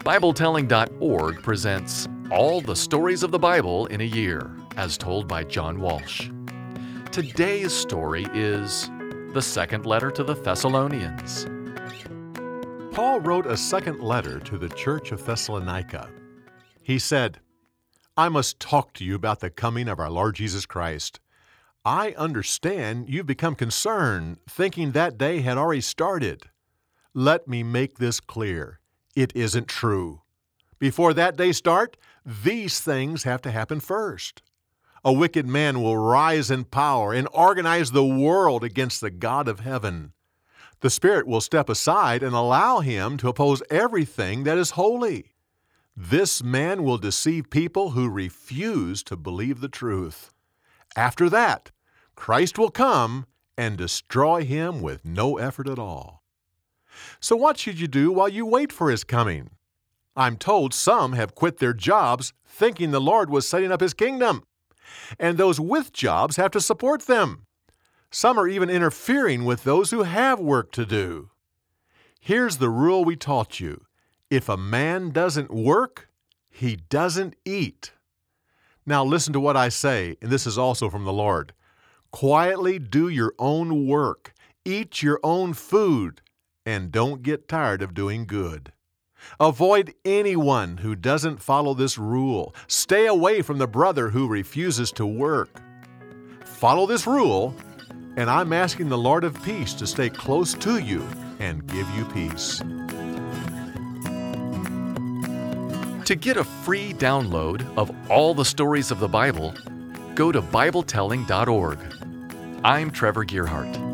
BibleTelling.org presents All the Stories of the Bible in a Year, as told by John Walsh. Today's story is the second letter to the Thessalonians. Paul wrote a second letter to the church of Thessalonica. He said, "I must talk to you about the coming of our Lord Jesus Christ. I understand you've become concerned, thinking that day had already started. Let me make this clear. It isn't true. Before that day start, these things have to happen first. A wicked man will rise in power and organize the world against the God of heaven. The Spirit will step aside and allow him to oppose everything that is holy. This man will deceive people who refuse to believe the truth. After that, Christ will come and destroy him with no effort at all. So what should you do while you wait for his coming? I'm told some have quit their jobs thinking the Lord was setting up his kingdom, and those with jobs have to support them. Some are even interfering with those who have work to do. Here's the rule we taught you. If a man doesn't work, he doesn't eat. Now listen to what I say, and this is also from the Lord. Quietly do your own work, eat your own food, and don't get tired of doing good. Avoid anyone who doesn't follow this rule. Stay away from the brother who refuses to work. Follow this rule, and I'm asking the Lord of peace to stay close to you and give you peace." To get a free download of all the stories of the Bible, go to BibleTelling.org. I'm Trevor Gearhart.